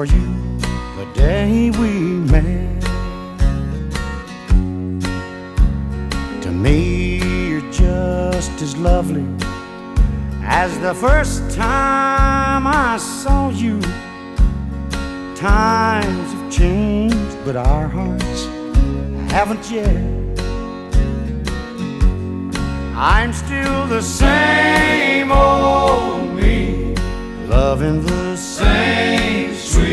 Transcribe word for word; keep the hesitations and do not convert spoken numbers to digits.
for you the day we met. To me, you're just as lovely as the first time I saw you. Times have changed, but our hearts haven't yet. I'm still the same old me, loving the